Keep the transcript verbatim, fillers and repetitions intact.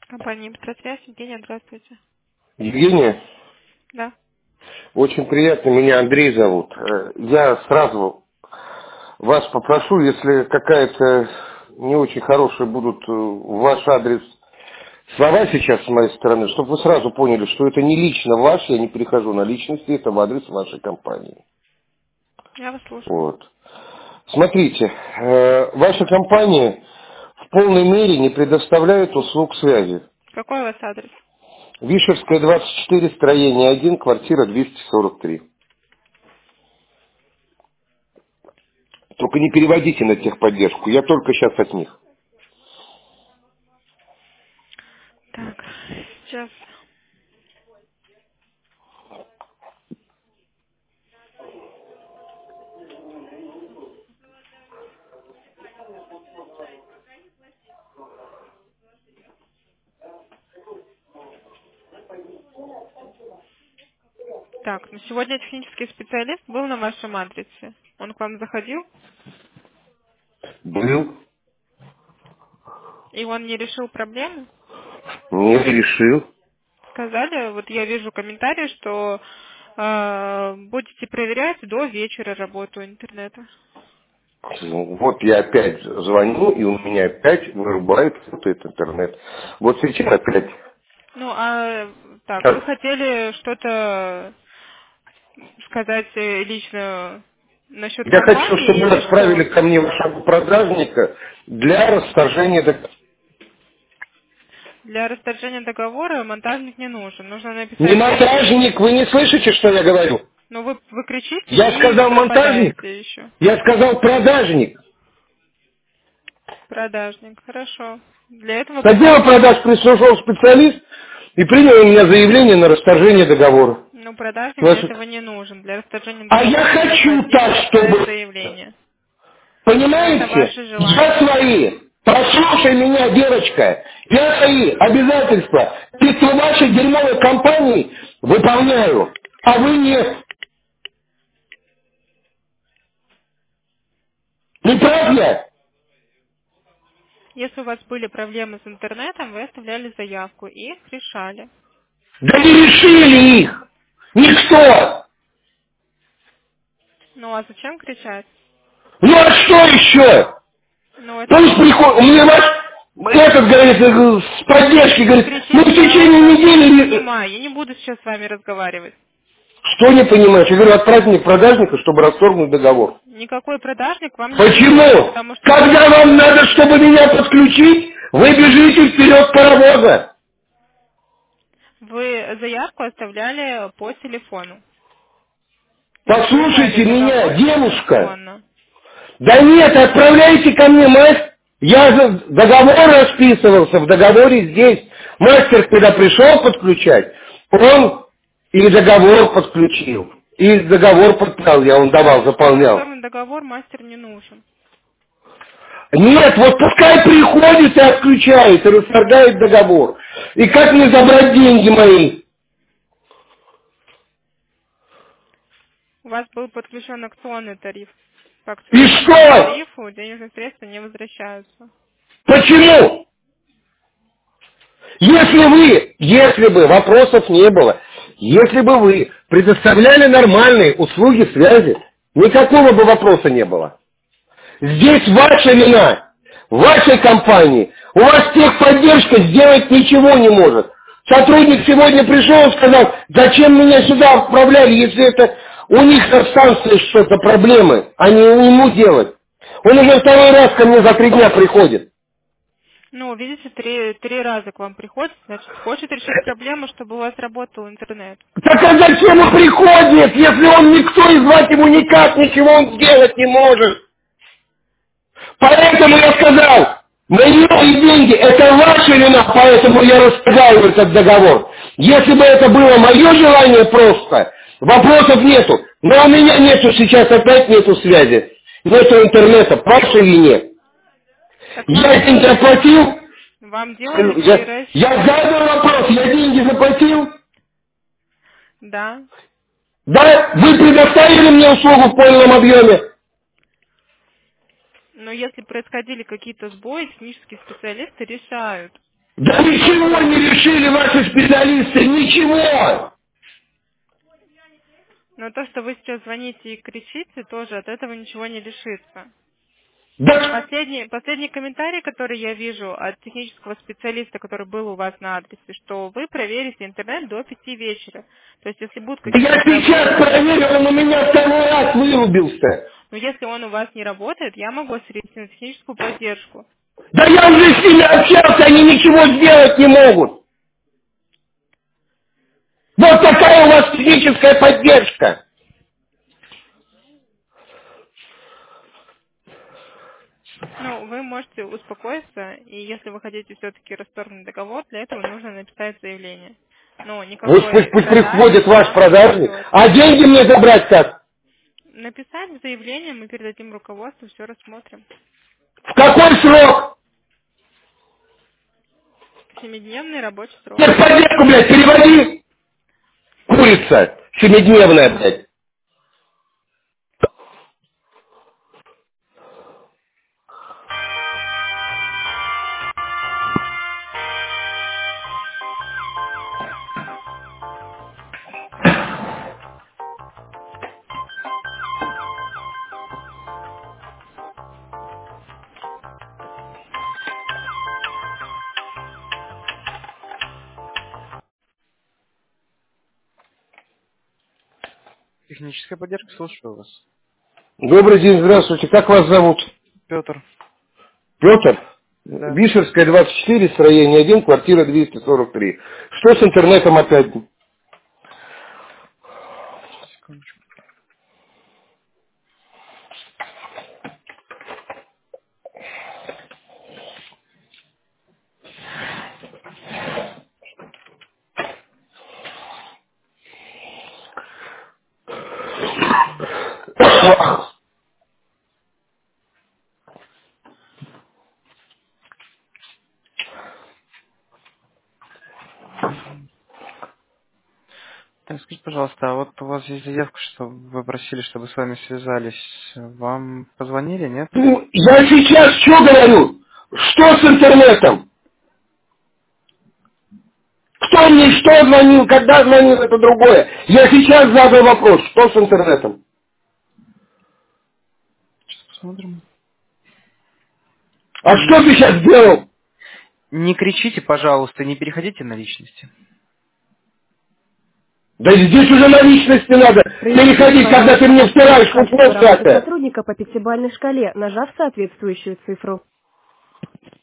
Компания «Быстросвязь». Евгения, здравствуйте. Евгения, Да. очень приятно, меня Андрей зовут. Э, Я сразу вас попрошу, если какая-то не очень хорошая будут э, в ваш адрес слова сейчас с моей стороны, чтобы вы сразу поняли, что это не лично ваш, я не перехожу на личности, это в адрес вашей компании. Я вас слушаю. Вот. Смотрите, э, ваша компания в полной мере не предоставляет услуг связи. Какой у вас адрес? Вишерская, двадцать четыре, строение один, квартира двести сорок три. Только не переводите на техподдержку, я только сейчас от них. Так, сейчас. Так, ну сегодня технический специалист был на вашем адресе. Он к вам заходил, Был, и он не решил проблему. не решил. Сказали, вот я вижу комментарий, что э, будете проверять до вечера работу интернета. Ну, вот я опять звоню, и у меня опять вырубает вот этот интернет. Вот сейчас опять. Ну, а так, вы Так, хотели что-то сказать э, лично насчет я хочу, чтобы компании вы или отправили что? ко мне вашего продажника для расторжения договора. Для расторжения договора монтажник не нужен. Нужно Не написать заявление. монтажник, вы не слышите, что я говорю? Но вы, вы кричите Я и сказал монтажник, пропадаете еще. я сказал продажник. Продажник. Хорошо. Для этого С отдела потребуется... продаж пришел специалист и принял у меня заявление на расторжение договора. Ну, продажник для Ваши- этого не нужен. Для расторжения А я договора хочу необходимо так, написать чтобы... заявление. Но это Понимаете? ваше Я желание. свои. Послушай меня, девочка. Я свои обязательства перед вашей дерьмовой компанией выполняю. А вы нет. Не прав я? Если у вас были проблемы с интернетом, вы оставляли заявку и их решали. Да не решили их. Никто. Ну, а зачем кричать? Ну а что еще? Ну, это Пусть вы... приходит, мне ваш, этот, говорит, э, с поддержки, Вы говорит, ну в кричите, я течение вас не недели... э, понимаю. Я не буду сейчас с вами разговаривать. Что не понимаешь? Я говорю, отправьте мне продажника, чтобы расторгнуть договор. Никакой продажник вам не нужен, Почему? потому что вы... Когда вам надо, чтобы меня подключить, вы бежите вперед паровоза. Вы заявку оставляли по телефону. Заключали Послушайте меня, договор девушка. дистанционно. Да нет, отправляйте ко мне мастер. Я за договор расписывался, в договоре здесь. Мастер, когда пришел подключать, он и договор подключил. И договор подписал, я он давал, Чтобы заполнял. оформить договор, мастер не нужен. Нет, вот пускай приходит и отключает, и расторгает договор. И как мне забрать деньги мои? У вас был подключен акционный тариф. По И акционному что? тарифу денежные средства не возвращаются. Почему? Если вы, если бы вопросов не было, если бы вы предоставляли нормальные услуги связи, никакого бы вопроса не было. Здесь ваша вина, вашей компании. У вас техподдержка сделать ничего не может. Сотрудник сегодня пришел и сказал, зачем меня сюда отправляли, если это у них на станции что-то проблемы, а не ему делать. Он уже второй раз ко мне за три дня приходит. Ну, видите, три, три раза к вам приходит, значит, хочет решить проблему, чтобы у вас работал интернет. Так а зачем он приходит, если он никто и звать ему никак, ничего он сделать не может? Поэтому я сказал, мои деньги это ваша вина, поэтому я расторгаю этот договор. Если бы это было мое желание просто, вопросов нету. Но у меня нету сейчас, опять нету связи. Нету интернета, по вашей вине. Так Я вам, деньги оплатил, вам делали я, я перерасчет. задал вопрос, я деньги заплатил, Да. да, вы предоставили мне услугу в полном объеме. Но если происходили какие-то сбои, технические специалисты решают. Да ничего не решили ваши специалисты, ничего! Но то, что вы сейчас звоните и кричите, тоже от этого ничего не решится. Да, Последний, последний комментарий, который я вижу от технического специалиста, который был у вас на адресе, что вы проверите интернет до пяти вечера. То есть, если будут да я какие-то сейчас проблемы, проверил, он у меня второй раз вырубился. но если он у вас не работает, я могу перевести на техническую поддержку. Да я уже с ними общался, они ничего сделать не могут. Вот такая у вас техническая поддержка. Ну, вы можете успокоиться, и если вы хотите все-таки расторгнуть договор, для этого нужно написать заявление. Но Пусть, пусть, никакой пусть продажи приходит ваш вам не продажник, идет. а деньги мне забрать как? Написать заявление, мы передадим руководству, все рассмотрим. В какой срок? Семидневный рабочий срок. Техподдержку, блядь, переводи. Курица семидневная, блядь. Техническая поддержка, слушаю вас. Добрый день, здравствуйте. Как вас зовут? Петр. Петр? Да. Вишерская, двадцать четыре, строение один, квартира двести сорок три. Что с интернетом опять? Секундочку. Так, скажите, пожалуйста, а вот у вас есть заявка, что вы просили, чтобы с вами связались. Вам позвонили, нет? Ну, я сейчас что говорю? Что с интернетом? Кто мне что звонил, когда звонил, это другое. Я сейчас задал вопрос, что с интернетом? Сейчас посмотрим. А что ты сейчас сделал? Не кричите, пожалуйста, не переходите на личности. Да здесь уже на личности надо переходить, когда ты мне втираешь футбол Качество работы всякое. сотрудника по пятибалльной шкале, нажав соответствующую цифру.